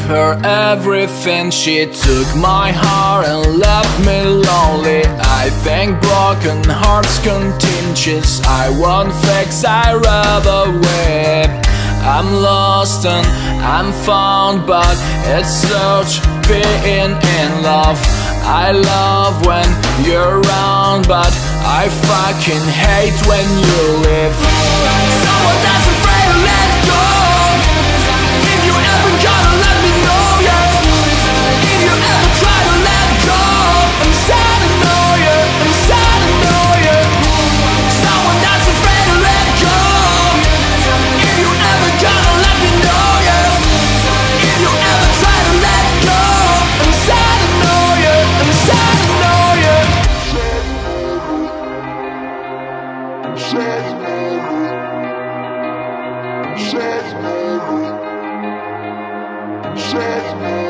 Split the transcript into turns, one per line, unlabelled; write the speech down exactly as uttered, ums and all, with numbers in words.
her everything. She took my heart and left me lonely. I think broken hearts contagious. I won't fix, I rather weep. I'm lost and I'm found, but it's such being in love. I love when you're around, but I fucking hate when you leave. Someone that's afraid to let go. If you ever gotta let me know, yeah. If you ever try to let go, I'm sad to know you, I'm sad to know you. Someone that's afraid to let go. If you ever gotta let me know, yeah. If you ever try to let go, I'm sad to know you, I'm sad to know you. I'm sad to know you. I'm sad to know you. I'm sad to know you.